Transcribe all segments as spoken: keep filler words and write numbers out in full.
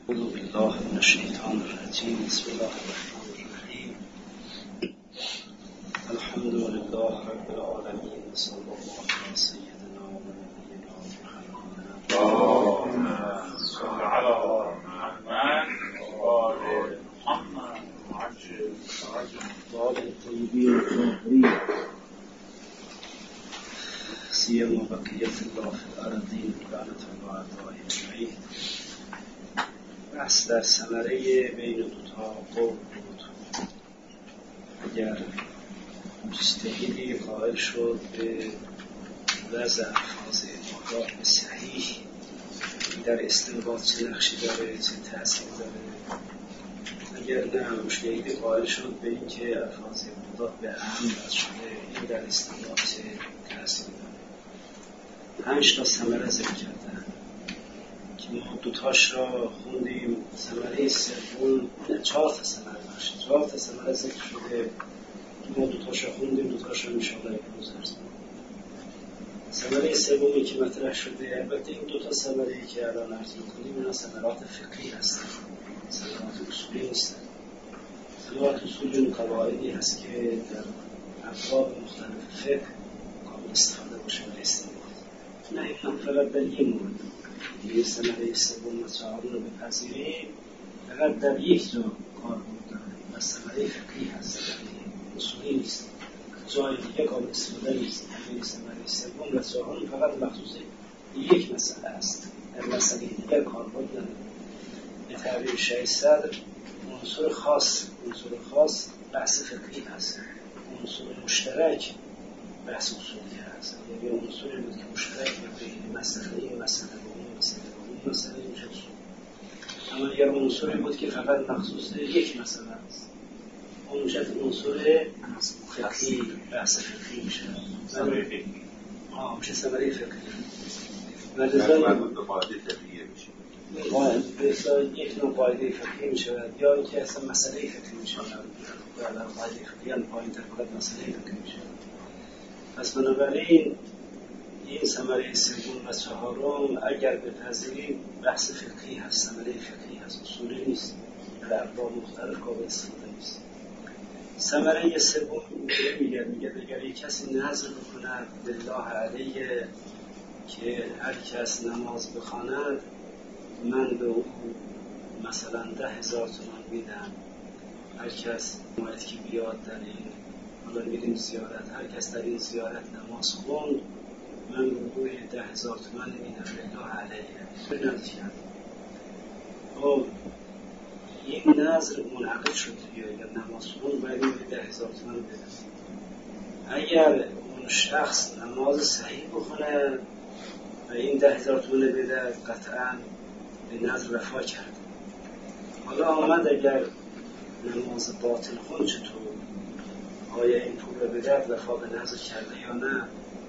اعوذ بالله من الشیطان الرجیم. بسم الله الرحمن الرحیم. الحمد لله رب العالمین. صلی الله علی سیدنا و نبینا محمد. اللهم صل علی محمد و آل محمد وعجل و آل الطیبین الطاهرین سیما بقیة الله فی الارضین لعنة الله اعدائه اجمعین. بحث در ثمره بین دوتا قول بود. اگر مجتهدی قائل شد به وضع الفاظ آگاه به صحیح در استنباط چه نقشی داره، چه تأثیر داره، اگر نه مجتهدی قائل شد به این که الفاظ مضاف به اهم وضع شده این در استنباط چه تأثیر داره. پنج تا ثمره ذکر کردن که ما دوتاش را خوندیم. ثمره سوم چهار تا ثمره باشه، چهار تا ثمره ذکر شده که ما دوتاش را خوندیم، دوتاش را انشاءالله امروز عرض می‌کنم. ثمره سومی که مطرح شده، البته این دوتا ثمره که الان عرض می‌کنیم اینا ثمرات فقهی هستن، ثمرات اصولی نیستن. ثمرات اصولی اون قواعدی هست که در ابواب مختلف فقه قابل استفاده باشه برای استنباط. نه این فقط در یه مورد دیگه ثمره سوم و چهارم رو بپذیریم فقط در یک جا کاربرد داره و ثمره فقهی هست، اصولی نیست، جای دیگه قابل استفاده نیست. همین ثمره سوم و چهارم فقط مخصوص یک مسئله است، در مسئله دیگر کاربرد نداره. به تعبیر شیخ صدر عنصر خاص عنصر خاص بحث فقهی هست، عنصر مشترک بحث اصولی هست. یعنی عنصری بود که مشترک بین مسئله این مسئله و اون مسئله و اون مسئله میشه اصول. اما اگر عنصری بود که فقط مخصوص یک مسئله است، اون میشه عنصر فقهی، بحث فقهی میشه. ثمره فقهی. آه میشه ثمره فقهی. ولذا مربوط به قاعده فقهی میشه. قاعده یک نوع قاعده فقهی میشه یا اینکه اصلا مسئله فقهی میشه. بعد قاعده فقهی هم پایین تر فقط مسئله فقهی میشه. پس بنابراین این ثمره سوم و چهارم اگر بپذیریم بحث فقهی هست، ثمره فقهی هست، اصولی نیست، در ابواب مختلف قابل استفاده نیست. ثمره سوم میگه میگه اگر یک کسی نذر بکند بالله علیه که هر کس نماز بخواند من به او مثلا ده هزار تومان میدم، هر کس مالک که بیاد در این حالا میریم زیارت، هر کس در این زیارت نماز خوند من به روی ده هزار تومن میدم بالله علیه. به نظر خب این نظر منعقد شد یا نماز خوند باید این ده هزار تومن بدم. اگر اون شخص نماز صحیح بخونه و این ده هزار تومن بده قطعا به نظر وفا کرد. حالا آمد اگر نماز باطل خوند چطور؟ آیا این پول رو به درد وفا به نظر کرده یا نه؟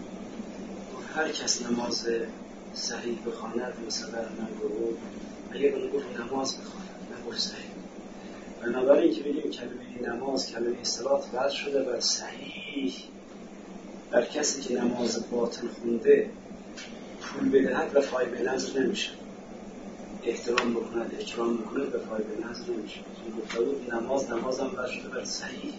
هر کس نماز صحیح بخواند مثلا من گفت اگر من گفت نماز بخواند من گفت صحیح، بنابراین که بگیم کلمه نماز کلمه صلات وضع شده بر صحیح، بر کسی که نماز باطل خونده پول بدهد وفای به نظر نمیشه، احترام بکند اکرام بکند وفای به نظر نمیشه. چون گفته بود نماز نمازم وضع شده بر صحیح.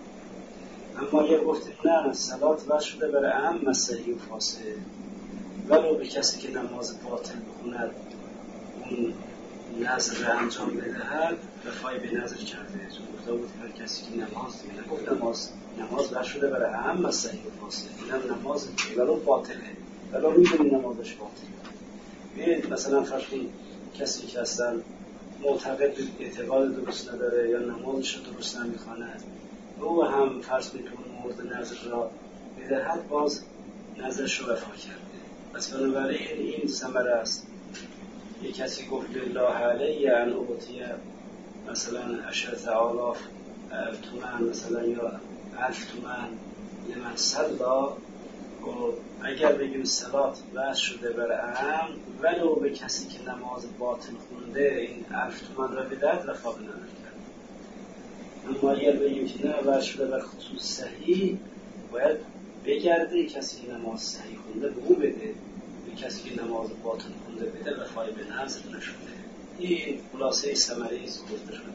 اما اگر گفتیم نه صلات وضع شده برای اهم صحیح و فاسد، ولو به کسی که نماز باطل بخوند اون نظر را انجام بدهد وفای به نظر کرده. چون گفته بود هر کسی که نماز دیگه نگفت نماز نماز وضع شده برای اهم صحیح و فاسد، اینم نماز ولو باطله، ولو میدونی نمازش باطله. ببینید مثلا فرض کنید کسی که اصلا معتقد اعتقاد درست نداره یا نمازش رو درست نمیخواند او هم فرض کنید مورد نظر را بدهد باز نظرش رو وفا کرده. پس بنابراین این ثمره است. یک کسی گفت بالله علیه ان اعطیه مثلا عشرة آلاف تومن مثلا یا الف تومن لمن صلا، و اگر بگیم صلات وضع شده بر اهم ولو به کسی که نماز باطل خونده این الف تومن را بدهد وفا به نظر کرد. اما اگر بگیم که نه وضع شده بر خصوص صحیح باید بگرده کسی که نماز صحیح خونده به او بده، به کسی که نماز باطل خونده بده وفای به نظر نشده. این خلاصه ثمره گفته شده.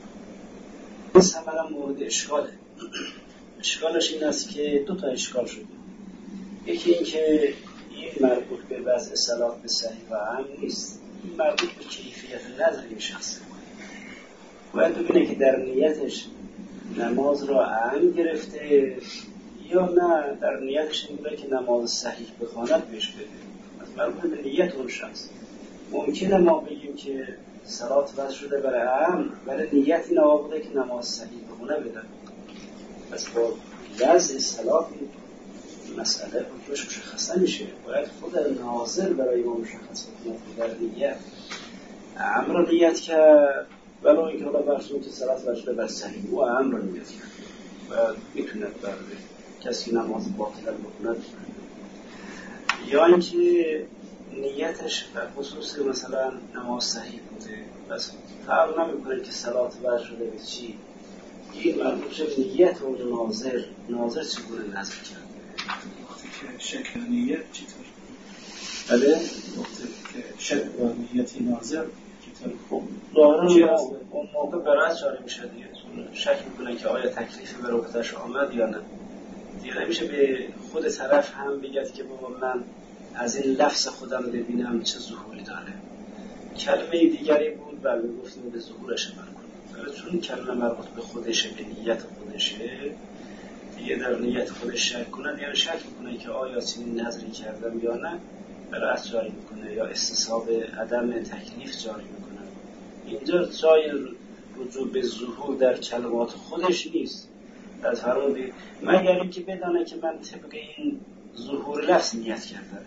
این ثمره مورد اشکاله. اشکالش این است که دو تا اشکال شده. یکی این که این مربوط به وضع صلات به صحیح و عام نیست، این مربوط به کیفیت نظر شخصه. باید ببینه که در نیتش نماز را عام گرفته یا نه در نیتش این بوده که نماز صحیح بخواند بهش بده. از مربوط به نیت اون شخص. ممکنه ما بگیم که صلات وضع شده برای عام ولی نیت این آقا بوده که نماز صحیح بخونه بده. پس با وضع صلات این مسئله حکمش مشخص نمیشه. باید خود ناظر برای ما مشخص کنه در نیت عام را نیت کرد ولی اینکه حالا برسون که صلات وضع شده بر صحیح و عام را نیت کرد و میتونه برای کسی نماز باطل بخونه. یا اینکه نیتش بر خصوص مثلا نماز صحیح بوده بس فرق نمیکنه که صلات وضع شده به چی. این مربوط به نیت و ناظر ناظر چگونه نظر کرد. وقتی که شکل نیت چطور؟ بله وقتی که شکل و نیتی ناظر چطور؟ خب ظاهرا اون موقع برای جاری میشه دیگه. شک میکنه که آیا تکلیفی بر عهده‌اش آمد یا نه. دیگه نمیشه به خود طرف هم بگید که بابا من از این لفظ خودم ببینم چه ظهوری داره. کلمه دیگری بود و میگفتیم به ظهورش عمل کنم. ولی چون کلمه مربوط به خودشه به نیت خودشه دیگه در نیت خودش شک کنه دیگه شک میکنه که آیا چنین نظری کردم یا نه برعکس جاری میکنه یا استصحاب عدم تکلیف جاری میکنه. اینجا جای رجوع به ظهور در کلمات خودش نیست. از فرمون بید مگر اینکه بدانه که من طبق این ظهور لفظ نیت کردم.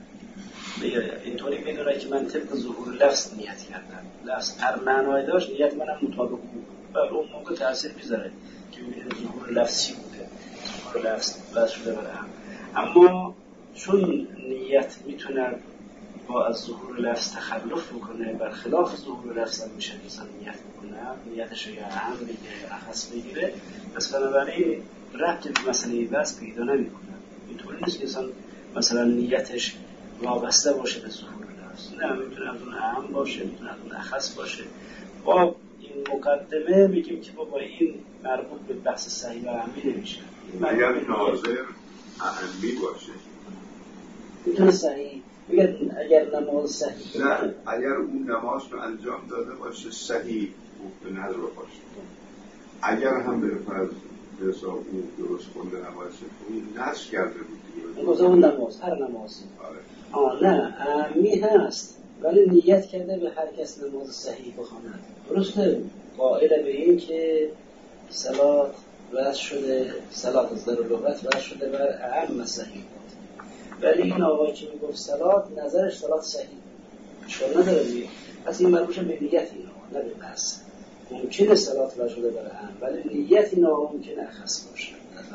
اینطوری بدونه که من طبق ظهور لفظ نیت کردم. لفظ هر معنای داشت نیت منم مطابق بود. و اون موقع تأثیر میذاره که ببینید ظهور لفظ چی بوده. ظهور لفظ بس شده برام. اما چون نیت میتونه با از ظهور لفظ تخلف بکنه برخلاف ظهور لفظ هم میشه انسان نیت بکنه نیتش یا هم بگیره یا اخص بگیره پس بنابراین ربط به مسئله بس پیدا نمیکنه. اینطوری نیست که انسان مثلا نیتش وابسته باشه به ظهور لفظ. نه میتونه از اون اهم باشه میتونه از اون اخص باشه. با این مقدمه میگیم که با این مربوط به بحث صحیح و عمی نمیشه. اگر ناظر اهمی باشه میتونه صحیح بگه اگر نماز صحیح نه اگر اون نماز رو انجام داده باشه صحیح به نظر باشه اگر هم به فرض رضا او درست کنده نمازش اون نصف کرده بود اون اون نماز هر نماز آه نه اهمی هست ولی نیت کرده به هر کس نماز صحیح بخواند درسته قائل به این که صلات وضع شده صلات از در لغت وضع شده بر اهم صحیح ولی این آقایی که میگفت صلات نظرش صلات صحیح اشکال نداره دیگه. پس این مربوط به نیت این آقا نه به بحث. ممکنه صلات وضع شده برای هم ولی نیت این آقا ممکنه اخص باشه.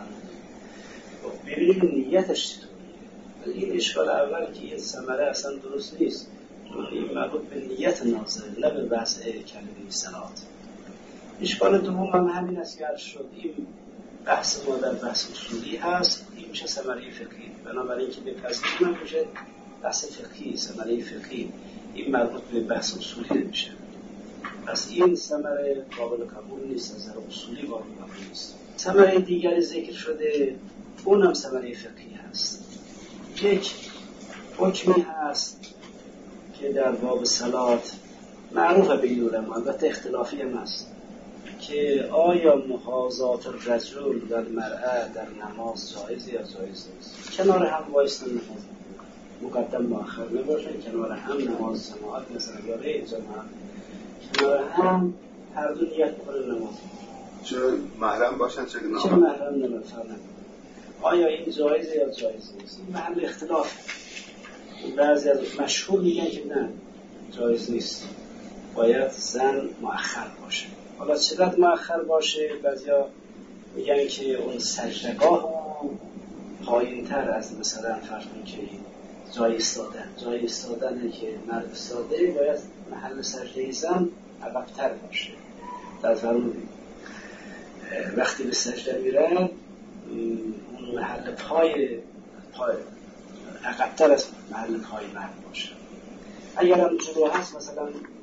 ببینید نیتش چطوریه. ولی این اشکال اول که این ثمره اصلا درست نیست. این مربوط به نیت ناظر نه به بحث کلمه صلات. اشکال دوم هم همین است که عرض شد این بحث ما در بحث اصولی هست این میشه ثمره فقهی. بنابراین که به پذیرش میشه بحث فقهی ثمره فقهی این مربوط به بحث اصولی نمیشه. پس این ثمره قابل قبول نیست از نظر اصولی قابل قبول نیست. ثمره دیگری ذکر شده اونم ثمره فقهی هست. یک حکمی هست که در باب صلات معروف بین علما البته اختلافی هم هست که آیا محاذات الرجل و المرأة در نماز جایز یا جایز نیست. کنار هم وایستن نماز مقدم مؤخر نباشه کنار هم نماز جماعت مثلا یا ری جماعت کنار هم هر دو نیت بکنه نماز چه محرم باشن چه نماز چه محرم نمیفرنه آیا این جایز یا جایز نیست. این محل اختلاف. بعضی از مشهور میگن که نه جایز نیست باید زن مؤخر باشه. حالا چقدر مؤخر باشه بعضیا میگن که اون سجدگاه پایین تر از مثلا فرض کنید که جای ایستادن جای ایستادن که مرد ایستاده باید محل سجده زن عقب‌تر باشه. در فرمودید وقتی به سجده میرن اون محل پای پای عقب‌تر از محل پای مرد باشه. اگر هم جلو هست مثلا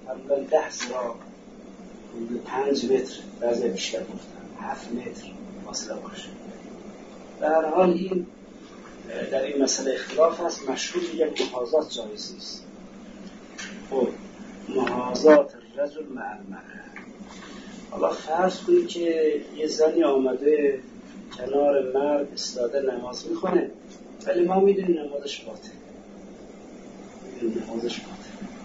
معمولا ده زرا پنج متر بعضی بیشتر گفتن هفت متر فاصله باشه. به هر حال این در این مسئله اختلاف هست. مشهور یک محاذات جایز نیست. خب محاذات رجل مع المرأة. حالا فرض کنید که یه زنی آمده کنار مرد ایستاده نماز میخونه، ولی ما میدونیم نمازش باطل، میدونیم نمازش باطل.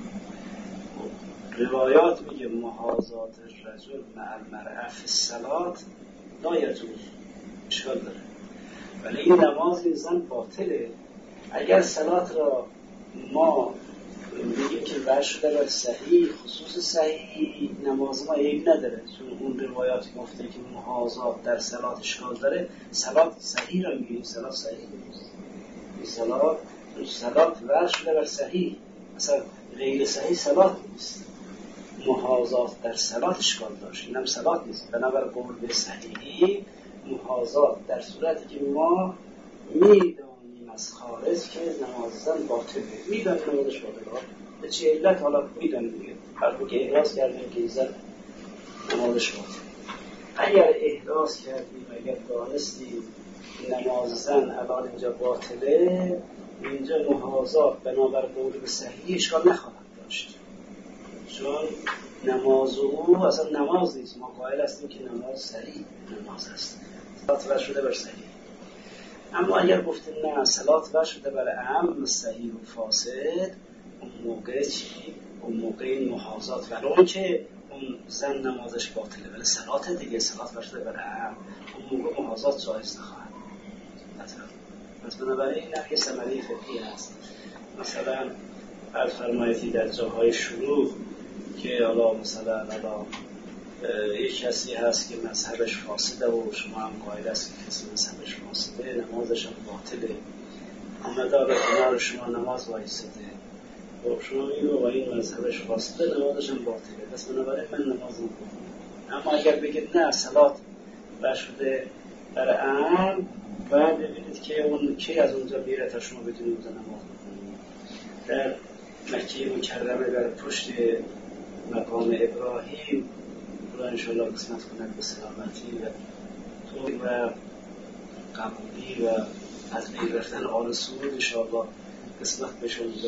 روایات میگه محاذات رجل مع المرأة فی الصلاة لا یجوز، اشکال داره، ولی این نماز این زن باطله. اگر صلات را ما بگیم که وجه شده بر صحیح، خصوص صحیح، نماز ما عیب نداره، چون اون روایاتی گفته که محاذات در صلات اشکال داره، صلات صحیح را میگیم، صلات صحیح نیست. این صلات صلات وجه شده بر صحیح، مثلا غیر صحیح صلات نیست. محاذات در صلات اشکال داشت، اینم صلات نیست. بنابر قول به صحیحی محاذات در صورتی که ما میدانیم از خارج که نماز زن باطله، میدانیم نمازش باطله، به چه علت حالا میدانیم دیگه، حرفی که احراز کردیم که زن نمازش باطله. اگر احراز کردیم، اگر دانستیم نماز زن الان اینجا باطله، اینجا محاذات بنابر قول به صحیحی اشکال نخواهد داشت، چون نماز او اصلا نماز نیست. ما قائل هستیم که نماز صحیح نماز است، صلات وجه شده بر صحیح. اما اگر گفتیم نه، صلات وجه شده بر عام صحیح و فاسد، اون موقع چی؟ اون موقع این محاذات، ولو که اون زن نمازش باطله ولی صلات دیگه، صلات وجه شده بر عام، اون موقع محاذات جایز نخواهد. پس بنابراین این یه ثمره فقهی هست. مثلا فرمایتی در جاهای شروع که حالا مثلا حالا یک کسی هست که مذهبش فاسده و شما هم قائل است که کسی مذهبش فاسده نمازش هم باطله، آمده به کنار شما نماز وایساده و شما میگو و این مذهبش فاسده نمازش هم باطله، پس بنابراین من نماز نمی‌خونم. اما اگر بگید نه، صلات وجه شده در عام، باید ببینید که اون کی از اونجا میره تا شما بتونید اونجا نماز بخونید. در مکه مکرمه در پشت مقام ابراهیم، خدا انشاءالله قسمت کند به سلامتی و توی و قبولی و از بین رفتن آل سعود انشاءالله قسمت بشه اونجا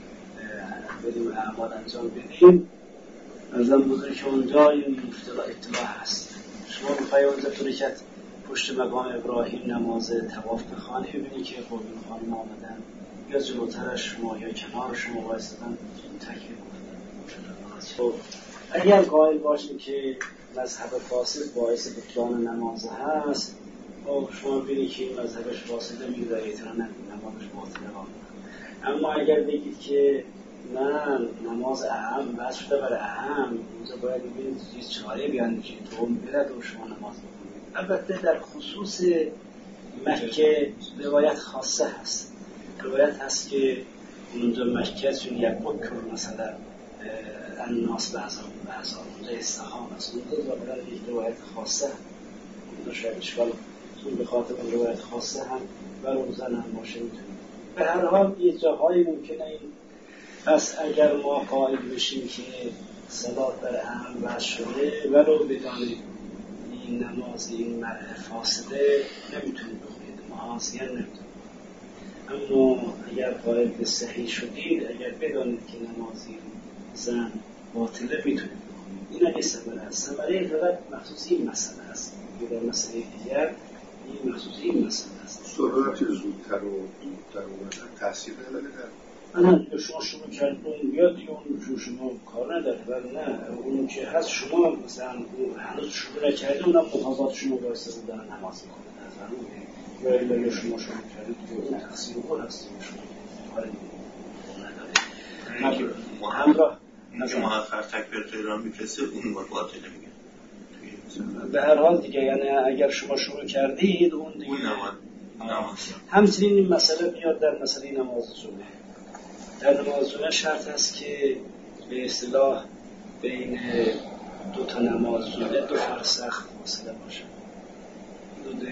بدیم اعمال انجام بدیم. ارزم بزرگ که اونجا این اطلاع هست. شما بخواهی اونجا تو رکت پشت مقام ابراهیم نماز طواف بخوانی، ببینی که خب این خانم آمدن یا جلوترش شما یا کنار شما وایستدن تکبیر گفتن. خب اگر قائل باشیم که مذهب فاسد باعث بطلان نماز هست، خب شما ببینید که این مذهبش فاسده، میگه اعتنا نکنید، نمازش باطله. اما اگر بگید که من نماز اهم وجه شده برای اهم، اینجا باید ببینید چیز چاره بیاندیشید تو اون بلد و شما نماز بکنید. البته در خصوص مکه روایت خاصه هست، روایت هست که اونجا مکه چون یک بکر مثلا الناس بعضا بعضا اونجا استحام هست، اونجا ظاهرا یک روایت خاصه، اونجا شاید اشکال چون به خاطر اون روایت خاصه هم و روزن هم باشه میتونید. به هر حال یه جاهایی ممکنه این، پس اگر ما قائل بشیم که صلات در اهم وجه شده ولو بدانید این نماز این مرء فاسده، نمیتونید بخونید، معاصیان نمیتونید. اما اگر قائل به صحیح شدید، اگر بدانید که نمازی زن باطله، میتونید بخونید. این اگه ثمره است. ثمره فقط مخصوص این مسئله است، در مسئله دیگر این مخصوص این مسئله است. سرعت زودتر و زودتر و تحصیل نداره در نه، شما شروع کردون بیاد دیگه اون شما کار نداره، ولی نه اون که هست شما مثلا هنوز شروع نکرده، اونم محاذات شما بایسته بودن نماز میکنه، یا الا شما شروع کردید دیگه اون تقصیر اون هست شما کاری نداره. همراه اینکه محفر تکبیر تهران میفرسته اون وقت باطله میگه. به هر حال دیگه یعنی اگر شما شروع کردید اون دیگه اون نماز نماز همچنین این مسئله بیاد در مسئله نماز جمعه. در نماز جمعه شرط هست که به اصطلاح بین دو تا نماز جمعه دو فرسخ فاصله باشه، حدود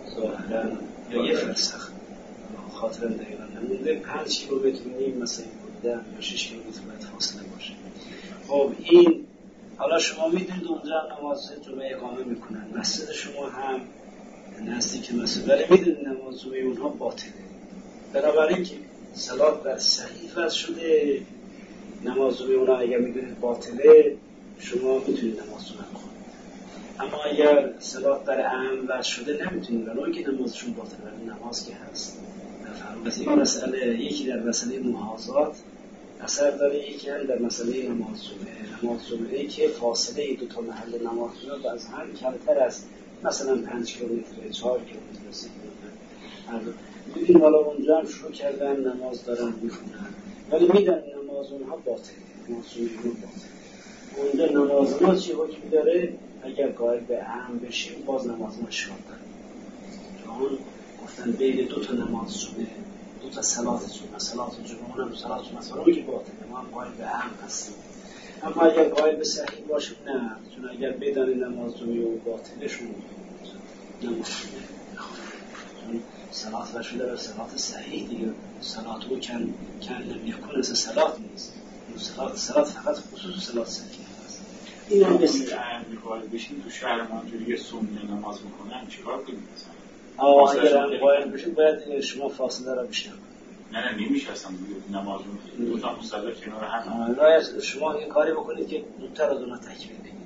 ظاهرا یا یه فرسخ، خاطرم دقیقا نمونده، پنج کیلومتر و نیم مثلا بودن یا شش کیلومتر باید فاصله باشه. خب این حالا شما میدونید اونجا نماز جمعه اقامه میکنن، مسجد شما هم نزدیک مسجد، ولی میدونید نماز جمعه اونها باطله. بنابراین که صلات بر صحیح فرض شده، نماز جمعه اونها اگر میدونید باطله شما میتونید نماز جمعه بخونید. اما اگر صلات بر عام فرض شده نمیتونید، ولی اینکه نمازشون باطله، ولی نماز که هست. بس این مسئله یکی در مسئله محاذات اثر داره، یکی هم در مسئله نماز جمعه. نماز جمعه که فاصله دو تا محل نماز جمعه از هم کمتر است، مثلا پنج کیلومتر، چهار کیلومتر، سه کیلومتر. می‌بینیم حالا اونجا هم شروع کردن نماز دارن میخونن، ولی میدن نماز اونها باطله، نماز جمعه باطله. اونجا نماز ما چی حکمی داره؟ اگر قائل به عام بشیم باز نماز ما اشکال داره. چون گفتن بین دو تا نماز جمعه، دو تا صلات جمعه، صلات جمعه اونم صلات جمعه است، ولی که باطله، ما هم قائل به عام هستیم. اما اگر قائل به صحیح باشه نه، چون اگر بدن نماز جمعه و باطله شون نماز جمعه، چون صلات و شده به صلات صحیح دیگه، صلات او کن کن نمیکن از صلات نیست، صلات صلات فقط خصوص صلات صحیح است. این هم مثل عام قائل بشین تو شهر ما اونجوری سنی نماز میکنن چیکار کنیم مثلا؟ آه اگر هم قائل بشید باید شما فاصله را بیشتر کنید. نه نه نمیشه اصلا نماز دو تا مصلی کنار هم. باید شما یه کاری بکنید که زودتر از اونها تکمیل کنید.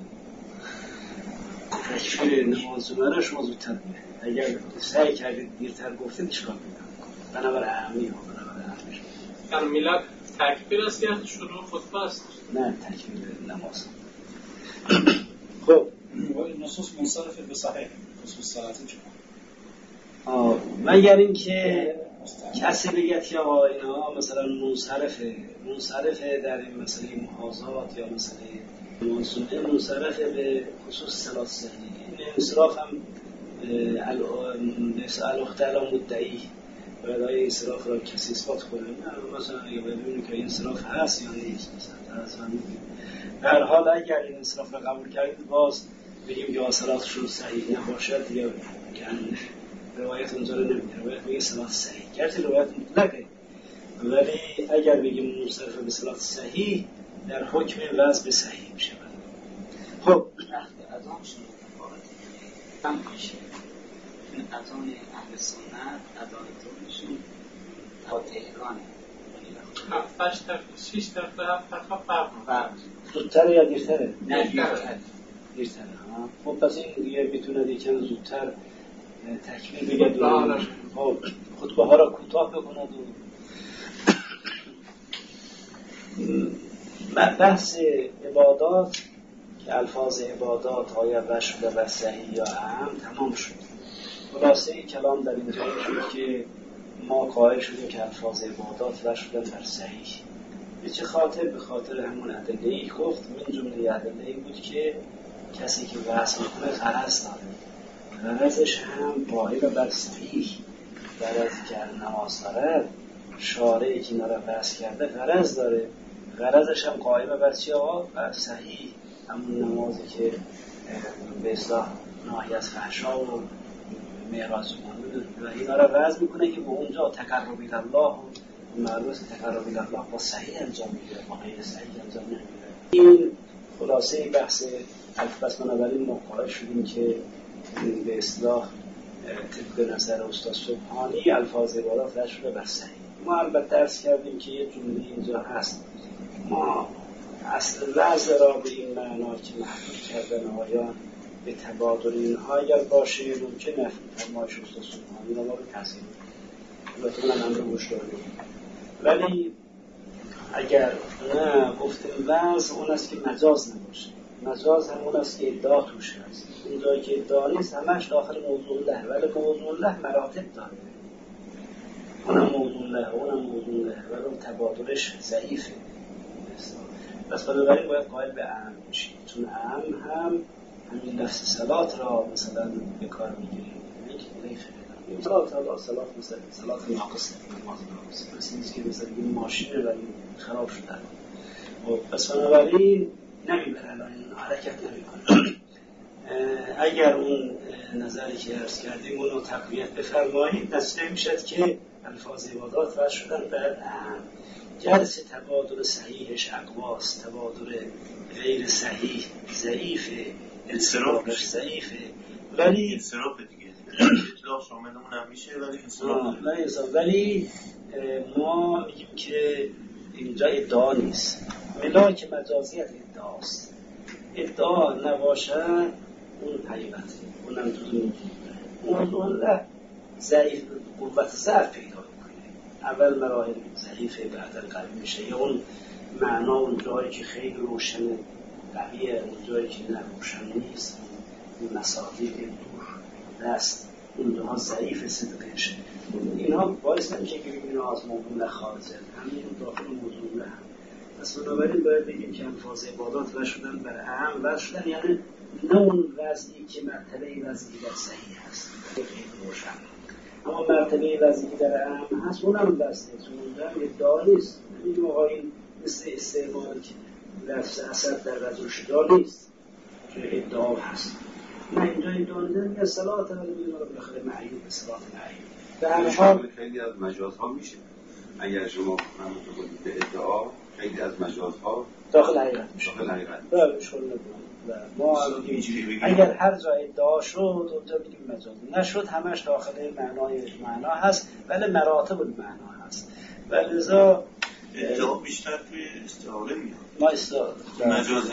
تکمیل نماز جمعه را شما زودتر کنید. اگر سعی کردید دیرتر گفتید اشکال میکنه. بنابر اهمی ها بنابر اهمیش. در میلاد تکبیر است یا شروع خطبه است؟ نه تکمیل نماز. خب این نصوص منصرف به صحیح خصوص صلات جمعه. آه مگر اینکه کسی بگه که آقا اینا مثلا منصرفه منصرفه در این مسئله محاذات یا مسئله منصرفه منصرفه به خصوص صلات صحیح. این انصراف هم الاخت علی مدعی باید آیا انصراف را کسی اثبات کنه، مثلا اگه ببینیم که انصراف هست یا نیست، مثلا از من در حال اگر این انصراف را قبول کردید باز بگیم که صلاتشون صحیح نباشد یا یعنی روایت اونجا رو نمیگه، روایت میگه صلات صحیح، گرچه روایت مطلقه ولی اگر بگیم منصرف به صلات صحیح در حکم وضع به صحیح میشه. خب اذان شروع هم میشه این اذان اهل سنت اذان ظهرشون تا تهران هفتش تا شش تا هفت تا فرق زودتره یا دیرتره؟ نه دیرتره دیرتره. خب پس این دیگه میتونه یکم زودتر تکمیل بگه دو خطبه ها را کوتاه بکند و بحث عبادات که الفاظ عبادات آیا بر شده بر صحیح یا عام تمام شد. خلاصه کلام در اینجا شد که ما قائل شدیم که الفاظ عبادات بر شده بر صحیح. به چه خاطر؟ به خاطر همون ادله‌ای گفت، من جمله ادله‌ای بود که کسی که وصل میکنه غرض داره، غرضش هم قائل بر صحیح، غرض که نماز داره شارعی که ناره وصل کرده غرض داره، غرضش هم قائل بر چی آقا؟ بر صحیح، همون نمازی که به اصلاح ناهی از فحشا و معراج و اینا را وضع میکنه که به اونجا تقرب الی الله و معروض تقرب الی الله با صحیح انجام میگیره، با غیر صحیح انجام نمیگیره. این خلاصه بحث الفاظ. بنابراین ما قائل شدیم که به اصلاح طبق نظر استاد سبحانی الفاظ عبادات در شده بر صحیح. ما البته درس کردیم که یه جمله اینجا هست، ما اصل وضع را به این معنا که محدود کردن آیان به تبادل اینها اگر باشه ممکنه فرمایش استاد سبحانی را ما به تحصیل البته من هم رو گوش داریم، ولی اگر نه گفتیم وضع اون است که مجاز نباشه. مجاز هم اون است که ادعا توش هست، اون جایی که ادعا نیست همش داخل موضوع له، ولی موضوع له مراتب داره، اونم موضوع له اونم موضوع له ولی اون تبادلش ضعیفه. بس بنابراین باید قائل به عام بشیم، چون عام هم همین لفظ صلات را مثلا به کار میگیریم، یک صلات الله صلات مثلا صلات ناقص نماز ناقص، مثل نیست که مثلا این ماشینه ولی خراب شده. بس بنابراین نمیبره الان حرکت نمیکنه. اگر اون نظری که عرض کردیم اونو تقویت بفرمایید نتیجه میشد که الفاظ عبادات وصل شدن به اهم. جلسه تبادل صحیحش اقواست، تبادل غیر صحیح ضعیفه، انصرافش ضعیفه، ولی انصراف دیگه اطلاق شامل اون هم میشه، ولی انصراف نه. ولی ما میگیم که اینجا ادعا نیست، ملاک مجازیت ادعاست. ادعا نباشه اون حقیقته، اونم تو اون اون ضعیف قوت ضعف پیدا میکنه. اول مراحل ضعیفه بعدا قوی میشه، یا اون معنا اون جایی که خیلی روشنه قویه، اون جایی که نه روشن نیست، اون مسافه دور دست اون جاها ضعیف صدقش. اینها باعث نمیشه که بگیم اینا از موضوع خارجه، همین داخل موضوع هم. پس بنابراین باید بگیم که الفاظ عبادات وصل شدن بر اهم وصل شدن، یعنی نه اون وضعی که مرتبه وضعی در صحیح هست خیلی روشن، اما مرتبه وضعی در اهم هست اونم وصله، چون اونجا هم ادعا نیست. نمیگیم آقا این مثل استعمال که لفظ اثر در رجل شجاع نیست که ادعا هست، نه اینجا ادعا نیست، یه صلات ولی بگیم آقا بالاخره معیوب به صلات معیوب. در حال خیلی از مجازها میشه، اگر شما همونطور بودید به ادعا خیلی از مجازها داخل حقیقت میشه. داخل حقیقت بله شغل نبود. ما اگر هر جا ادعا شد اونجا بگیم مجاز، نشد همش داخل معنای معنا هست، ولی مراتب المعنا هست. ولذا ادعا بیشتر توی استعاره میاد. ما استعاره مجاز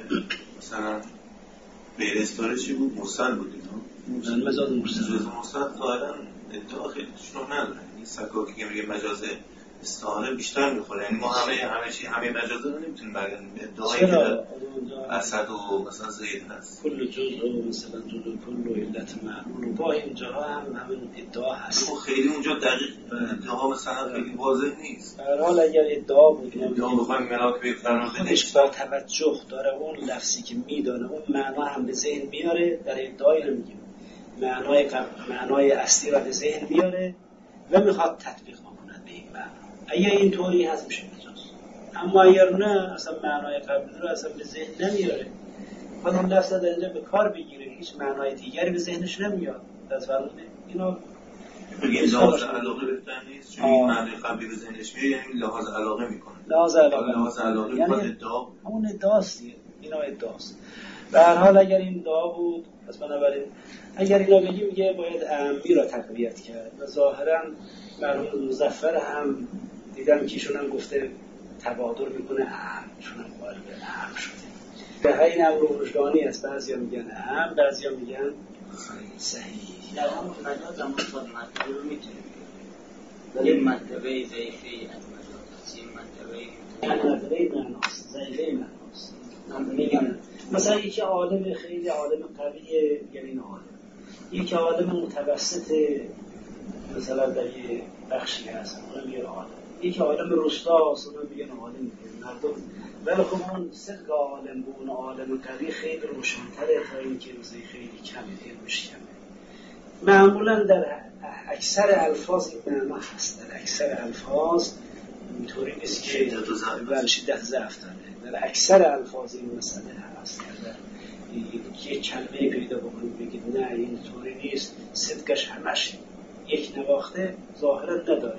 مثلا غیر استعاره چی بود؟ مرسل بود اینا. مجاز مرسل. مجاز مرسل ظاهرا ادعا خیلی توشون نداره. این سکاکی که میگه مجاز استعاره بیشتر میخوره، یعنی ما همه همه چی همه مجازا رو نمیتونیم برگردیم به ادعایی که در اسد و مثلا زید هست. کل جزء و مثلا جزء کل و علت معلول و با اینجاها هم همین ادعا هست. خب خیلی اونجا دقیق ادعا مثلا خیلی واضح نیست. در حال اگر ادعا بود ادعا بخوایم ملاک به قرار خودش با توجه داره اون لفظی که میدانه اون معنا هم به ذهن میاره، در ادعایی نمیگیم معنای معنای اصلی را به ذهن میاره و میخواد تطبیق بکنه به این معنا. اگر این طوری هست میشه مجاز، اما اگر نه اصلا معنای قبلی رو اصلا به ذهن نمیاره، خود اون لفظ در اینجا به کار بگیره، هیچ معنای دیگری به ذهنش نمیاد. از فرمونه اینا بگیم لحاظ علاقه بهتر نیست، چون این معنای قبلی به ذهنش میاد، یعنی لحاظ علاقه میکنه. لحاظ علاقه لحاظ علاقه یعنی میکنه ادعا همون ادعاست، اینا ادعاست. به هر حال اگر این ادعا بود پس بنابراین اگر اینا بگیم میگه باید اهمی را تقویت کرد و ظاهرا مرحوم مظفر هم دیدم که ایشون هم گفته تبادر میکنه اهم، چون هم قائل به اهم شده. به این امر وجدانی است، بعضیا میگن اهم، بعضیا میگن صحیح. در همون مجاز هم اصلا مرتبه رو میتونیم ولی مرتبه ضعیفی از مجاز هست، این مرتبه مرتبه معناست، ضعیفه معناست. میگن مثلا یکی عالم خیلی عالم قویه میگن این عالم، یکی عالم متوسط مثلا در یه بخشی هست اونم میگن عالم، یکی عالم رسواست اونم میگن عالم میگن مردم. ولی خب اون صدق عالم به اون عالم قوی خیلی روشن‌تره تا اینکه روزی خیلی کمه، علمش کمه. معمولا در اکثر الفاظ این معنا هست، در اکثر الفاظ اینطوری نیست که شدت ضعف داره، در اکثر الفاظ این مسئله هست. یک کلمه پیدا بکنید بگید نه اینطوری نیست، صدقش همش یک نواخته ظاهرت نداره.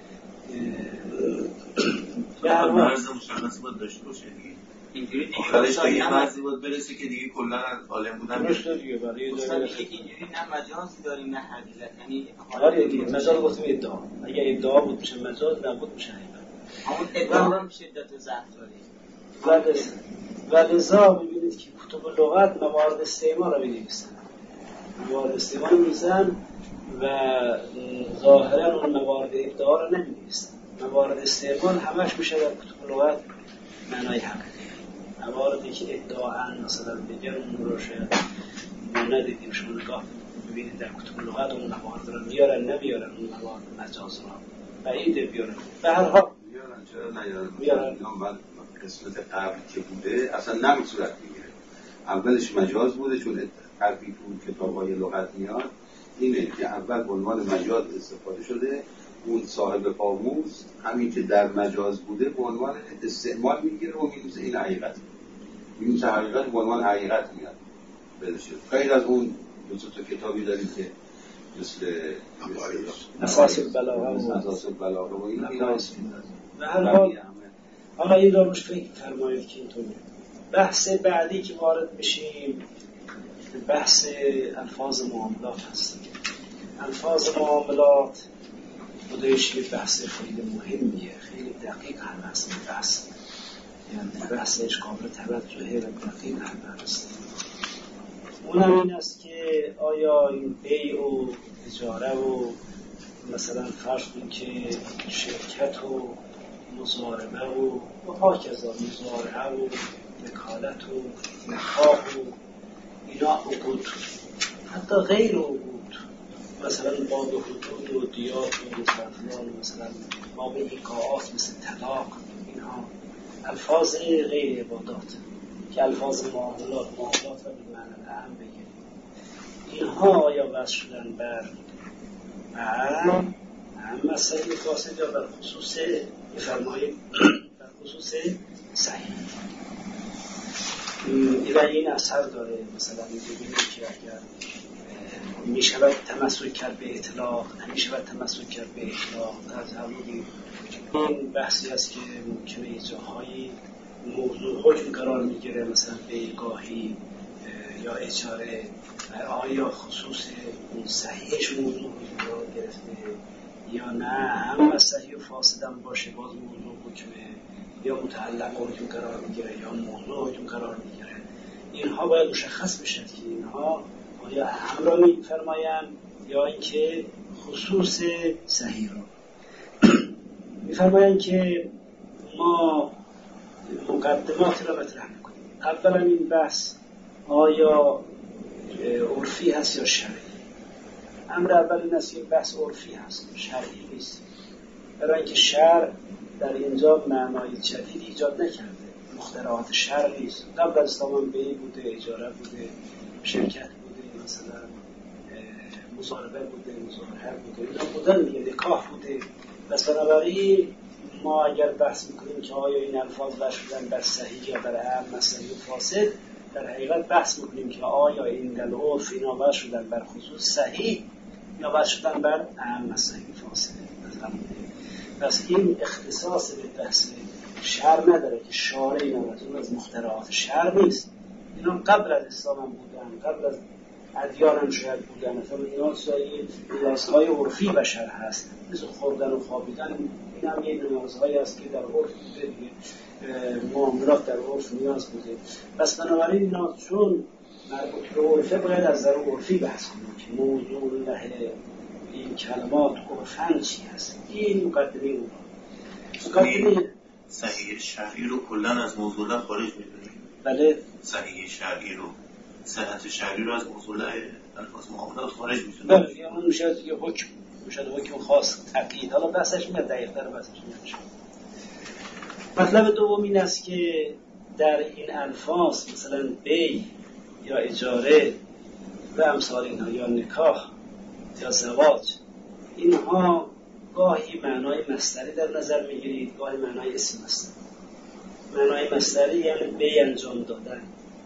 به مرز مشخصی باید داشته باشه دیگه، اینجوری دیگه آخرش به یه مرزی باید برسه که دیگه کلا از عالم بودن درسته دیگه. برای اصلا اینجوری نه مجاز داریم نه حقیقت، یعنی آره دیگه مجاز گفتیم ادعا، اگه ادعا بود میشه مجاز، نبود میشه حقیقت. همون ادعا هم شدت و ضعف داره. و لذا ببینید که کتب لغت موارد استعمال رو می‌نویسن، موارد استعمال می‌نویسن و ظاهرا اون موارد ادعا رو نمی‌نویسن. موارد استعمال همش میشه در کتب لغت معنای حق. مواردی که ادعاً مثلا بگن اون رو شاید ما ندیدیم، شما نگاه ببینید در کتب لغت اون موارد رو میارن نمیارن، اون موارد مجاز رو بعید بیارن. به هر حال میارن، چرا نیارن؟ میارن. من قسمت قبل که بوده اصلا نمی صورت میگیره، اولش مجاز بوده، چون حرفی تو کتاب‌های لغت میاد اینه که اول به عنوان مجاز استفاده شده، اون صاحب قاموس همین که در مجاز بوده به عنوان استعمال میگیره و میگه این حقیقت، میگه حقیقت به عنوان حقیقت میاد بلشه. غیر از اون دو تا کتابی داریم که مثل اساس البلاغه و اساس البلاغه و این به هر حال حالا این رو روش فکر فرمایید که اینطوره. بحث بعدی که وارد بشیم بحث الفاظ معاملات هست. الفاظ معاملات خودش یه بحث خیلی مهمیه، خیلی دقیق هم هست این بحث، یعنی بحثش قابل توجهه و دقیق هم هست. اونم این است که آیا این بیع و اجاره و مثلا فرض کنید که شرکت و مزاربه و هاکذا مزارعه و وکالت و نکاح و اینا عقود، حتی غیر عقود، مثلا باب حدود و دیات و مصرفیان، مثلا باب ایقاعات مثل طلاق، اینها الفاظ غیر عبادات که الفاظ معاملات معاملات رو به معنی اهم بگیریم. اینها آیا وضع شدن بر اهم هم مسئله فاسد یا بر خصوص بفرمایید بر خصوص صحیح؟ و این اثر داره. مثلا ببینید که اگر می شود تمسک کرد به اطلاق، می شود تمسک کرد به اطلاق در زمانی این بحثی است که ممکنه یه جاهایی موضوع حکم قرار میگیره، مثلا بیگاهی یا اجاره، آیا خصوص صحیحش موضوع قرار گرفته یا نه، هم از صحیح و فاسد هم باشه باز موضوع حکمه، یا متعلق حکم قرار میگیره یا موضوع حکم قرار میگیره. اینها باید مشخص بشد که اینها آیا هم را میفرمایند یا اینکه خصوص صحیح را میفرمایند. که ما مقدماتی را مطرح میکنیم. اولا این بحث آیا عرفی هست یا شرعی؟ امر اول این است که بحث عرفی هست، شرعی نیست، برای اینکه شرع در اینجا معنای جدید ایجاد نکرده، مخترعات شرع نیست. قبل از اسلام هم بیع بوده، اجاره بوده، شرکت بوده، مثلا مزاربه بوده، مزارعه بوده، اینا بودن دیگه، نکاح بوده. بس بنابراین ما اگر بحث میکنیم که آیا این الفاظ وضع شدن بر صحیح یا بر اهم صحیح و فاسد، در حقیقت بحث میکنیم که آیا این در عرف اینا وضع شدن بر خصوص صحیح یا وضع شدن بر اهم صحیح و فاسد. پس این اختصاص به بحث شرع نداره که شارع اینا از مخترعات شرع نیست. اینا قبل از اسلام هم بودن، قبل از ادیان هم شاید بودن، مثلا اینا سایی نیازهای عرفی بشر هست، مثل خوردن و خوابیدن، این هم یه نیازهایی هست که در عرف بوده دیگه، معاملات در عرف نیاز بوده. پس بنابراین اینا چون مربوط به عرفه باید از در عرفی بحث کنیم که موضوع له این کلمات عرفن چی هست. این مقدمه اون مقدمه صحیح شرعی رو کلن از موضوع خارج می‌دونیم. بله، صحیح شرعی رو، صحت شرعی رو از موضوع الفاظ معاملات خارج می‌دونیم. بله، اون میشه یه حکم، میشه حکم خاص تقیید. حالا بحثش میاد دقیق‌تر بحثش میاد. مطلب دوم این است که در این الفاظ مثلا بیع یا اجاره و امثال اینها یا نکاح یا زواج، اینها گاهی معنای مصدری در نظر میگیرید، گاهی معنای اسم مصدری. معنای مصدری یعنی بیع انجام دادن.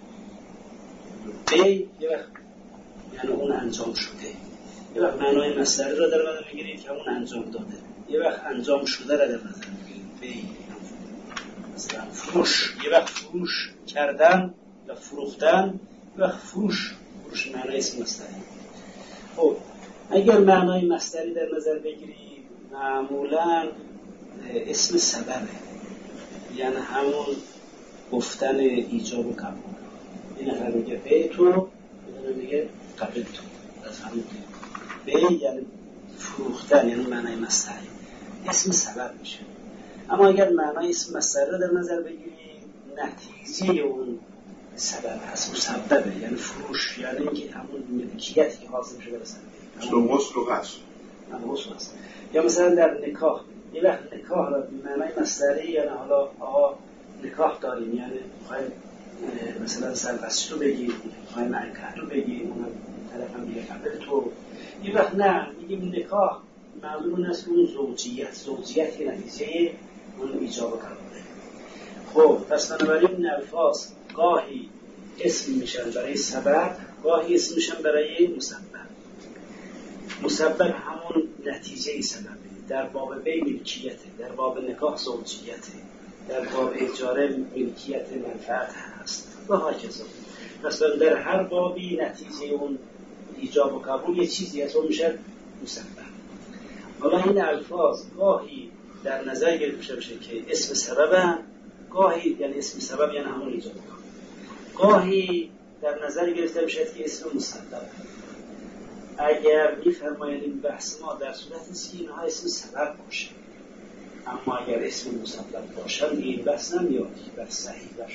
بیع یه وقت یعنی اون انجام شده، یه وقت معنای مصدری را در نظر میگیرید که اون انجام داده، یه وقت انجام شده را در نظر میگیرید. بیع مثلا فروش، یه وقت فروش کردن یا فروختن، یه وقت فروش، فروش معنای اسم مصدری. خب اگر معنای مصدری در نظر بگیرید، معمولاً اسم سببه، یعنی همون گفتن ایجاب و قبول. این نفر میگه بیتو، این میگه قبل تو، از همون بی یعنی فروختن، یعنی معنای مصدری، اسم سبب میشه. اما اگر معنای اسم مصدری رو در نظر بگیرید، نتیجه اون سبب هست، مسببه، یعنی فروش، یعنی اینکه همون ملکیتی که حاصل شده برسن مثل غسل و غسل. همون غسل هست. یا مثلا در نکاح، یه وقت نکاح را معنای مصدری، یعنی حالا آقا نکاح داریم، یعنی خواهیم مثلا سربسط رو بگیم، خواهیم معکه رو بگیم، اون طرف هم دیگه قبل تو. یه وقت نه، میگیم نکاح معلوم است که اون زوجیت، زوجیت که نتیجه اون ایجاب قراره. خب پس بنابراین این الفاظ گاهی اسم میشن برای سبب، گاهی اسم میشن برای مسبب. مسبب همون نتیجه سببه. در باب بی ملکیته، در باب نکاح زوجیته، در باب اجاره ملکیت منفعت هست و هاکذا. مثلا در هر بابی نتیجه اون ایجاب و قبول یه چیزی از اون میشه مسبب. حالا این الفاظ گاهی در نظر گرفته بشه که اسم سبب، گاهی یعنی اسم سبب یعنی همون ایجاب و قبول، گاهی در نظر گرفته بشه که اسم مسبب. اگر می‌فرمایید این بحث ما در صورتی است که اینها اسم سبب باشه، اما اگر اسم مسبب باشن این بحث نمیاد که بحث صحیح باشه.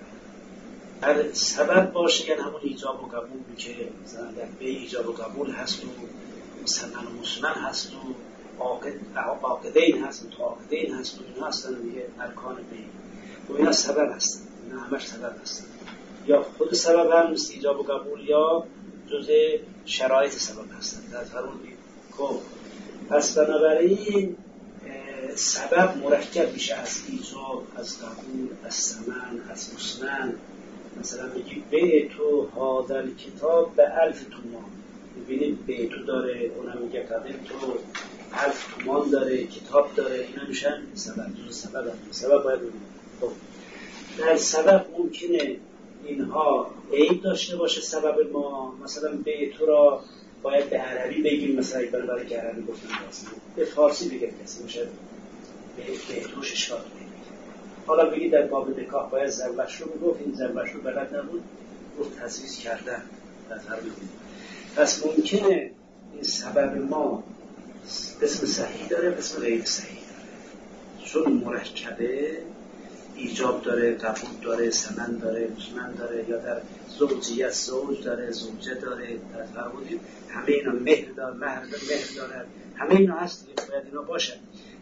هر سبب باشه یعنی همون ایجاب و قبول که مثلا در بی ایجاب و قبول هست و مسنن و مسنن هست و عاقد عاقدین هست و عاقدین هست و اینا هستن دیگه ارکان بی و اینا سبب هستن، اینا همش سبب هستن. یا خود سبب هم مثل ایجاب و قبول یا جزء شرایط سبب هستن. در فرمودید خب پس بنابراین سبب مرکب میشه از ایجاب، از قبول، از ثمن، از مسنن. مثلا بگید به تو هادر کتاب به الف تومان، ببینید به تو داره، اونم میگه قبل تو الف تومان داره، کتاب داره، اینا میشن سبب. جزء سبب هم سبب باید ببینید. خب در سبب ممکنه اینها عیب داشته باشه سبب ما. مثلا به تو را باید به عربی بگیم، مثلا برای که عربی گفتن واسه به فارسی بگیم کسی میشه به توش اشکال بگیم. حالا بگید در باب نکاح باید زربش رو بگفت، این زربش رو بلد نبود، گفت تسویز کردن در فرمی بود. پس ممکنه این سبب ما اسم صحیح داره، اسم غیر صحیح داره، چون مرکبه ایجاب داره، قبول داره، ثمن داره، مسنن داره، یا در زوجیت زوج داره، زوجه داره، در فرمودید همه اینا مهر داره، مهر داره، همه اینا هست که باید اینا باشن.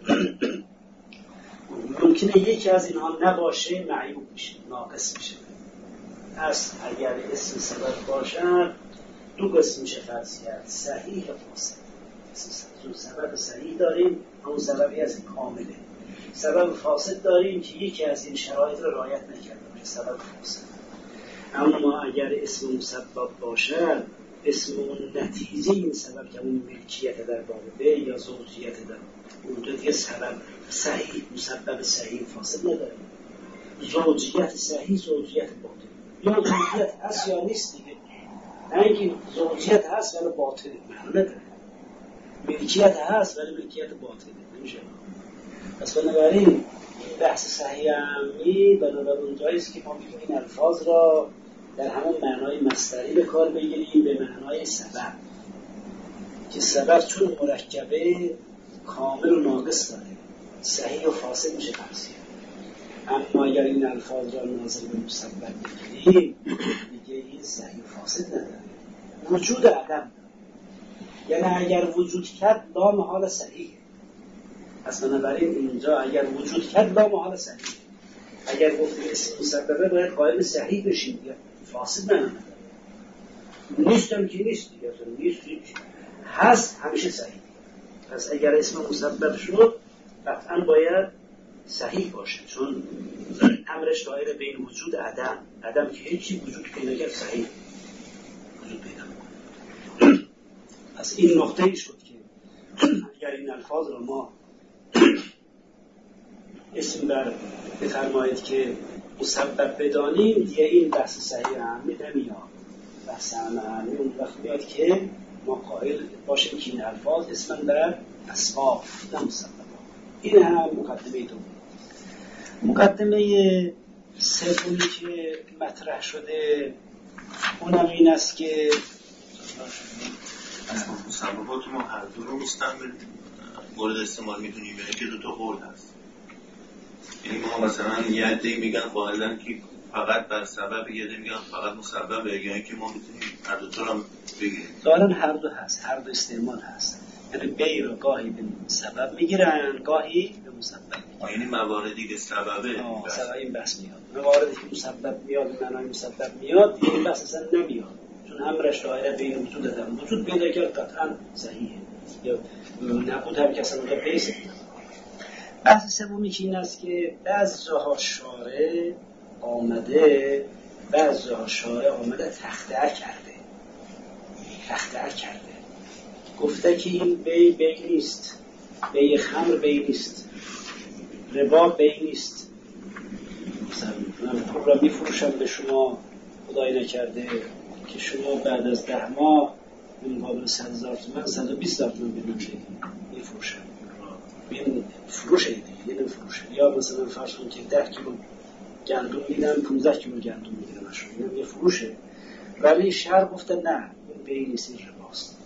ممکنه یکی از اینها نباشه، معیوب میشه، ناقص میشه. پس اگر اسم سبب باشن دو قسم میشه فرض کرد، صحیح و فاسد. سبب صحیح داریم، همون سببی از کامله. سبب فاسد داریم که یکی از این شرایط رو رعایت نکرده باشه، سبب فاسد. اما اگر اسم مسبب باشد، اسم نتیجه این سبب که اون ملکیت در باب به یا زوجیت در اون دو دیگه سبب صحیح، مسبب صحیح فاسد نداریم. زوجیت صحیح، زوجیت باطل، یا زوجیت هست یا نیست دیگه. نه اینکه زوجیت هست ولی باطل معنی نداره، ملکیت هست ولی ملکیت باطل نمیشه. پس بنابراین بحث صحیح امی بنابراین اونجاییست که ما میتونیم این الفاظ را در همون معنای مصدری به کار بگیریم، به معنای سبب، که سبب چون مرکبه کامل و ناقص داره، صحیح و فاسد میشه تفسیر. اما اگر این الفاظ را ناظر به مسبب بگیریم دیگه این صحیح و فاسد نداره، وجود عدم. یعنی اگر وجود کرد لا محال صحیح. پس بنابراین اینجا اگر وجود کرد لا محال صحیح. اگر گفتیم اسم مسببه باید قائل صحیح بشیم، یا فاسد نداره. نیستم که نیست دیگه، نیست هست همیشه صحیح. پس اگر اسم مسبب شد قطعا باید صحیح باشه، چون امرش دایره بین وجود عدم. عدم که هیچی وجود پیدا کرد صحیح وجود پیدا کنه. پس این نقطه ای شد که اگر این الفاظ رو ما اسم بر بفرمایید که مسبب بدانیم دیگه این بحث صحیح اهمی نمیاد. بحث اهمی اون وقت میاد که ما قائل باشیم که این الفاظ اسم بر اسباب نه مسبب. این هم مقدمه دوم. مقدمه سومی که مطرح شده اونم این است که از مسببات ما هر دو رو مستعمل مورد استعمال میتونیم، یعنی که دو تا قول هست. یعنی ما مثلا یه عده‌ای میگن قائلا که فقط بر سبب، یه عده میگن فقط مسبب، یعنی که ما میتونیم هر دو تا رو بگیریم. دارن هر دو هست، هر دو استعمال هست. یعنی بی رو گاهی به سبب میگیرن، گاهی به مسبب میگیرن. یعنی مواردی که سببه مثلا این بحث میاد، مواردی که مسبب میاد معنای مسبب میاد، این بحث اصلا نمیاد، چون امرش دایره بین وجود دارن. وجود پیدا کرد قطعا صحیحه، یا نبود هم که اصلا اونجا بیسه. بحث سومی که این است که بعض جاها شارع آمده بعض جاها شارع آمده تخطئه کرده تخطئه کرده گفته که این بی بی نیست، بی خمر بی نیست، ربا بی نیست. مثلا من پول را میفروشم به شما، خدای نکرده که شما بعد از ده ماه مقابل صد هزار تومن صد و بیست هزار تومن بدون دیگه میفروشم. این فروشه دیگه، این فروشه. یا مثلا فرض کن که ده کیلو گندم میدن، پانزده کیلو گندم میگیرن اشون، اینم یه فروشه. ولی شهر گفته نه، این بی نیست، این رباست.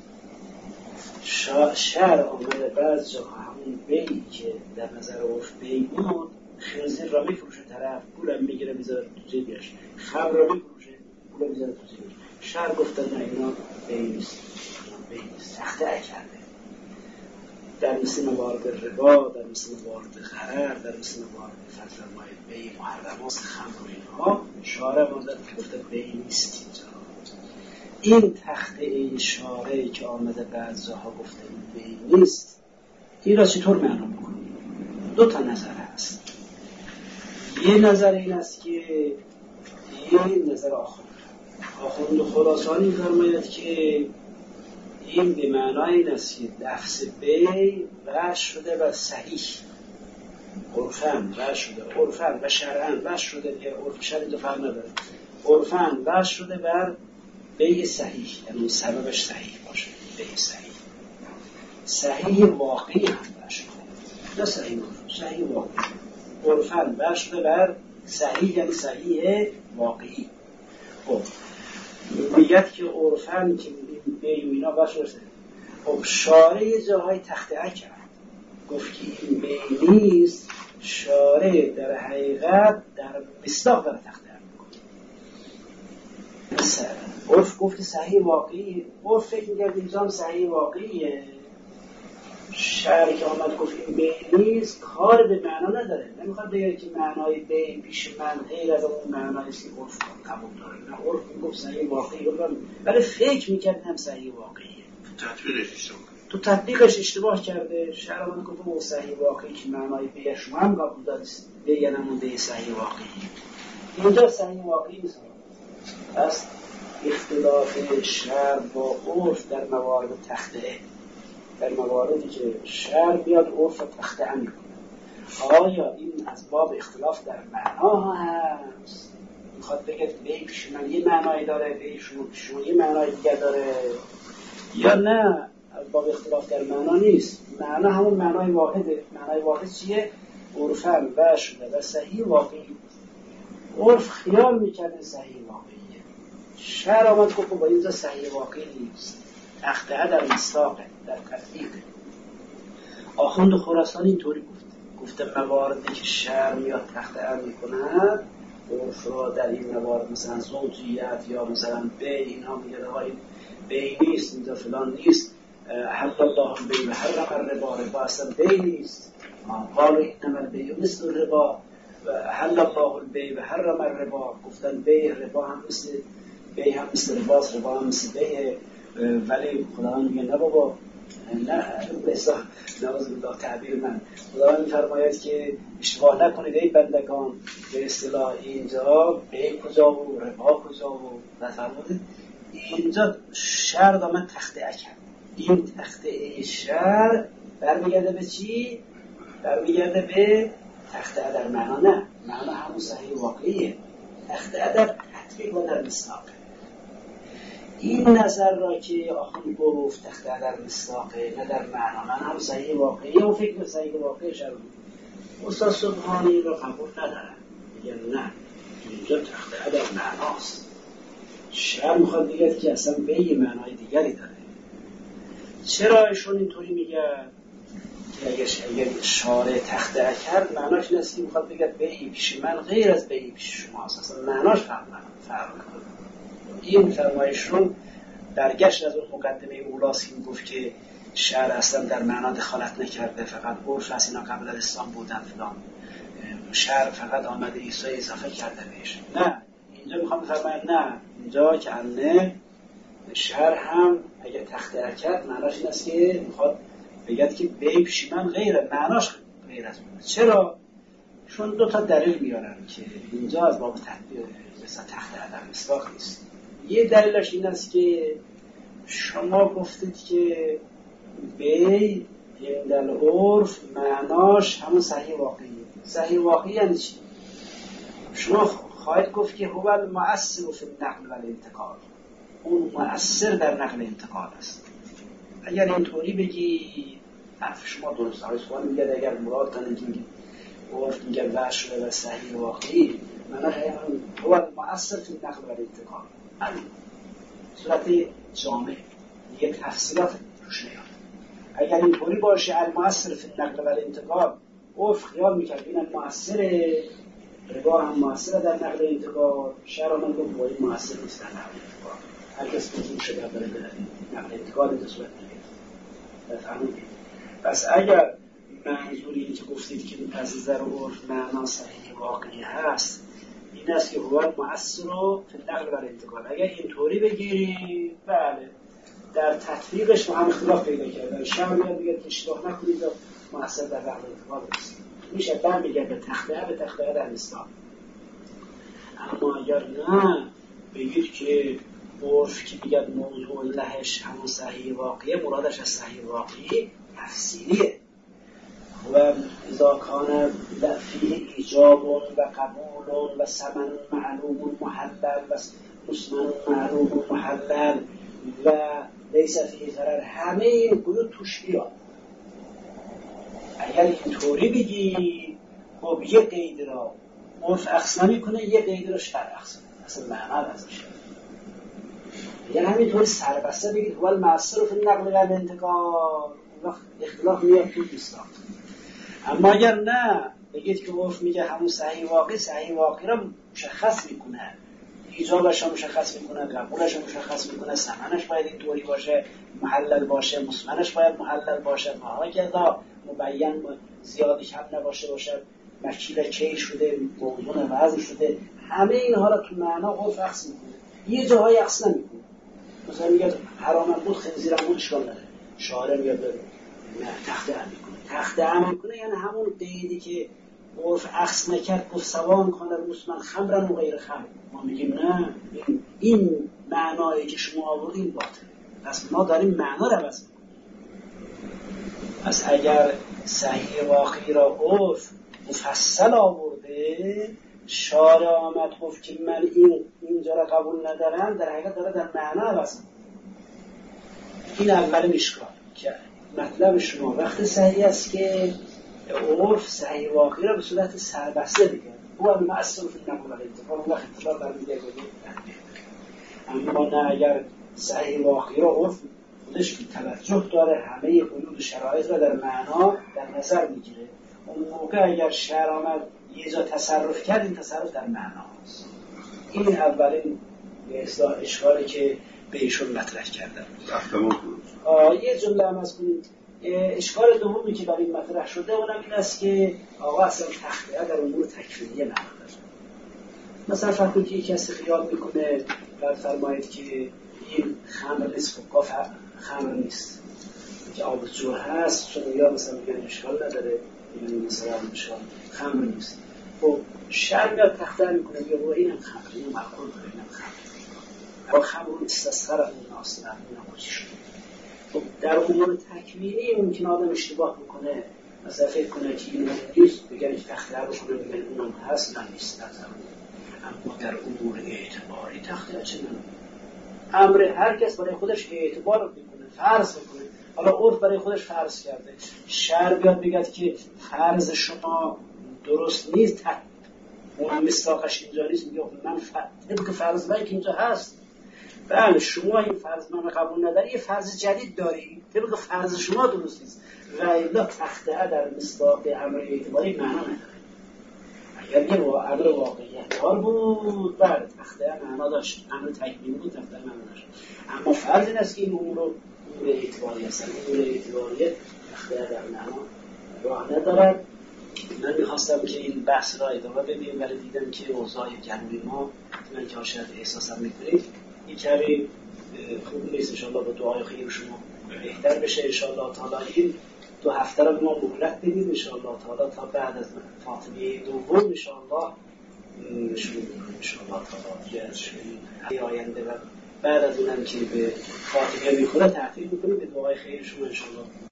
شهر آمده بعض جاها همون بی که در نظر عرف بی بود، خنزیر را میفروشه طرف، پولم میگیره میذاره تو جیبش، خمر را میفروشه پولم میذاره تو جیبش. شهر گفته نه، اینا بی نیست، بی نیست، تخته کرده. در مثل موارد ربا، در مثل موارد غرر، در مثل موارد فرمایید بی محرمات خمر و اینها، شارع مازد که گفته بی نیست. اینجا این تخته این شارعی که آمده بعض جاها گفته این بی نیست، این را چطور معنا میکنیم؟ دو تا نظر هست. یه نظر این است که این نظر آخر آخوند خراسانی فرماید که این به معنای این است که لفظ بی وش شده و صحیح، عرفاً وش شده، عرفاً و شرعاً وش شده، که عرف شرعی تو فرق نداره، عرفاً وش شده بر بی صحیح، یعنی سببش صحیح باشه. بی صحیح صحیح واقعی هم وش شده، نه صحیح صحیح واقعی. عرفاً وش شده بر صحیح، یعنی صحیح واقعی. خب میگد که عرفاً که بی و اینا وش شده. خب شارع یه جاهای تخطئه کرد، گفت که این بی نیست. شارع در حقیقت در مصداق در تخطئه میکنه. عرف گفت صحیح واقعی، عرف فکر میگرد اینجا هم صحیح واقعیه. شارع که آمد گفت این بی نیست، کار به معنا نداره، نمیخواد بگه که معنای بی پیش من غیر از اون معناییست که عرف قبول داره. نه، عرف گفت صحیح واقعی، ولی فکر میکرد هم صحیح واقعیه. تطبیقش اشتباه تو تطبیقش اشتباه کرده. شهر آمد گفت او صحیح واقعی که معنای بی شما هم قبول دارید، بی نمون بی صحیح واقعی. اینجا صحیح واقعی نیست. پس اختلاف شرع با عرف در موارد تخطئه، در مواردی که شرع بیاد عرف تخطئه میکنه، آیا این از باب اختلاف در معنا هست؟ میخواد بگه بی پیش من یه معنایی داره، بی شما پیش شما یه معنای دیگه داره، یا نه از باب اختلاف در معنا نیست؟ معنا همون معنای واحده. معنای واحد چیه؟ عرفاً و شده و صحیح واقعی. عرف خیال میکنه صحیح واقعیه، شرع آمد گفت با اینجا صحیح واقعی نیست، تخطئه در مصداقه، در تطبیقه. آخوند خراسانی اینطوری گفت، گفته مواردی که شرع میاد تخطئه میکند، عرف را در این موارد مثلا زوجیت یا مثلا بی، اینها میگه آقا این بی نیست، اینجا فلان نیست، حل الله البی و حرم الربا، ربا اصلا بی نیست، قالوا انما البیع مثل الربا و حل الله البی و حرم الربا، گفتن بی ربا هم مثل بی هم مثل رباست، ربا هم مثل بیه. ولی خداوند میگه نه بابا، نه بسا نعوذ بالله تعبیر من، خداوند میفرماید که اشتباه نکنید ای بندگان، به اصطلاح اینجا بی کجا و ربا کجا و نفرمودید. اینجا شرع دامن تخطئه کرد. این تخطئه شرع برمیگرده به چی؟ برمیگرده به تخطئه در معنا، نه معنا همون صحیح واقعیه، تخطئه در تطبیق و در مصداق. این نظر را که آخوند گفت تخطئه در مصداقه نه در معنا، من هم صحیح واقعیه و فکر صحیح واقعی شرع استاد سبحانی را قبول ندارن، میگن نه اینجا تخطئه در معناست. شرع میخواد بگه که اصلا به یه معنای دیگری داره. چرا ایشون اینطوری میگن که اگر شارع تخطئه کرد معناش این است که میخواد بگه بهی پیش من غیر از بهی پیش شماست، اصلا معناش فرق میکنه. این فرمایشون برگشت از اون مقدمه اولاست که میگفت که شرع اصلا در معنا دخالت نکرده، فقط عرف از اینا قبل از اسلام بودن فلان، شرع فقط آمده عیسی اضافه کرده بهش. نه، اینجا میخوام بفرمایم نه، اینجا که انه شرع هم اگه تخطئه کرد معناش این است که میخواد بگید که بی پیش من غیره، معناش غیر از اون. چرا؟ چون دو تا دلیل میارن که اینجا از باب تطبیق مثلا تخطئه در مصداق نیست. یه دلیلش این است که شما گفتید که بی عند العرف معناش همون صحیح واقعی. صحیح واقعی یعنی چی؟ شما خواهید گفت که هو المؤثر فی النقل و الانتقال، اون مؤثر در نقل انتقال است. اگر اینطوری بگی حرف شما درست است. سوال میگه اگر مراد کنه که عرف میگه وحی شده و صحیح واقعی، معناش هو المؤثر فی النقل و الانتقال. همین صورت جامع یک تفصیلات روش نیاد. اگر اینطوری باشه المؤثر فی النقل و الانتقال، عرف خیال میکرد این المؤثر ربا هم مؤثر در نقل انتقال، شرع من گفت باید مؤثر نیست در نقل انتقال. هر کس بزرگ شده داره نقل انتقال این صورت نگید بفهمید. پس اگر منظوری این که گفتید که از نظر عرف معنا صحیح واقعی هست این است که هو مؤثر فی النقل و الانتقال، اگر اینطوری بگیری بله در تطبیقش با هم اختلاف پیدا کردن. شرع میاد بگه که اشتباه نکنید و مؤثر در نقل انتقال است. میشه در میگه به تخته به تخته در اسلام. اما اگر نه بگید که عرف که میگه موضوع لهش همون صحیح واقعیه، مرادش از صحیح واقعی تفصیلیه و اذا کان فیه ایجاب و قبول و ثمن معلوم محلل و مسمن معلوم محلل و لیس فیه ضرر، همه این قیود توش بیاد. اگر اینطوری بگی خب یه قید را عرف اخذ نمیکنه، یه قید را شرع اخذ میکنه، اصلا معنا ازش. اگر همینطوری سربسته بگید هو المؤثر فی النقل و الانتقال، وقت اختلاف میاد تو اسلام. اما اگر نه بگید که عرف میگه همون صحیح واقعی، صحیح واقعی را مشخص میکنه، ایجابش را مشخص میکنه، قبولش را مشخص میکنه، ثمنش باید اینطوری باشه، محلل باشه، مسمنش باید محلل باشه، مهاجدا مبین زیادی کم نباشه باشه، مکیل کی شده، موضوع وضع شده، همه اینها را تو معنا عرف اخذ میکنه. یه جاهای اخذ نمیکنه. مثلا میگه حرام بود خنزیرم بود اشکال نداره، شاعر میاد نه تخته هم میکنه. تخته هم میکنه یعنی همون قیدی که عرف اخذ نکرد گفت سوان کنه مسمن خمرن و غیر خمر. ما میگیم نه این, این معنایی که شما آوردین باطله. پس ما داریم معنا رو عوض میکنیم. پس اگر صحیح واقعی را عرف مفصل آورده، شارع آمد گفت که من این اینجا را قبول ندارم، در حقیقت داره در معنا عوض میکنه. این اولین اشکال که مطلب شما وقت صحیح است که عرف صحیح واقعی را به صورت سربسته بگه، او هم مؤثر فی النقل و الانتقال، اون وقت اطلاع برمیگه بگه. اما نه اگر صحیح واقعی را عرف خودش که توجه داره همه قیود شرایط را در معنا در نظر میگیره، اون موقع اگر شرع آمد یه جا تصرف کرد این تصرف در معنا هست. این اولین به اصطلاح اشکالی که به ایشون مطرح کردن. یه جمله هم از کنید. اشکال دومی که برای مطرح شده اونم این است که آقا اصلا تخته در امور تکفیریه معنا داره. مثلا فرض که یکی از خیال میکنه بعد فرمایید که این خمر نیست، خب گاف خمر نیست که آب جو هست، چون یا مثلا میگن اشکال نداره، یعنی مثلا اشکال خمر نیست. خب شرع میاد تخته میکنه میگه رو اینم خمر، اینم معقول داره، اینم خمر. با خمر استثار اون ناصر اینم خوشی شده. خب در امور تکوینی ممکن آدم اشتباه بکنه، مثلا فکر کنه که این نیست، بگن که تخته رو کنه بگن اونم هست، نه نیست. اما در امور اعتباری تخته چه نمونه؟ امر هر کس برای خودش اعتبار میکنه، فرض میکنه. حالا عرف برای خودش فرض کرده، شرع بیاد بگد که فرض شما درست نیست، اون مصداقش اینجا نیست، میگه من طبق فرض من که اینجا هست. بله شما این فرض من قبول نداری، یه فرض جدید داری، طبق فرض شما درست نیست و الا تخته در مصداق امر اعتباری معنا نداره. اگر یه امر واقعیت دار بود بله تخته معنا داشت، امر تکوینی بود تخته معنا داشت. اما فرض این است که این امور رو امور اعتباری هستن، امور اعتباری تخته در معنا راه ندارد. من میخواستم که این بحث را ادامه بدیم ولی دیدم که اوضاع جمعی ما من که شاید احساسم میکنید این کمی خوب نیست. انشاءالله با دعای خیر شما بهتر بشه انشاءالله تعالی. این دو هفته را به ما مهلت بدید انشاءالله تعالی تا بعد از فاطمیه دوم انشاءالله شروع کنیم انشاءالله تعالی که از آینده و بعد از اونم که به فاتحه میخوره تعطیل میکنیم به دعای خیر شما انشاءالله.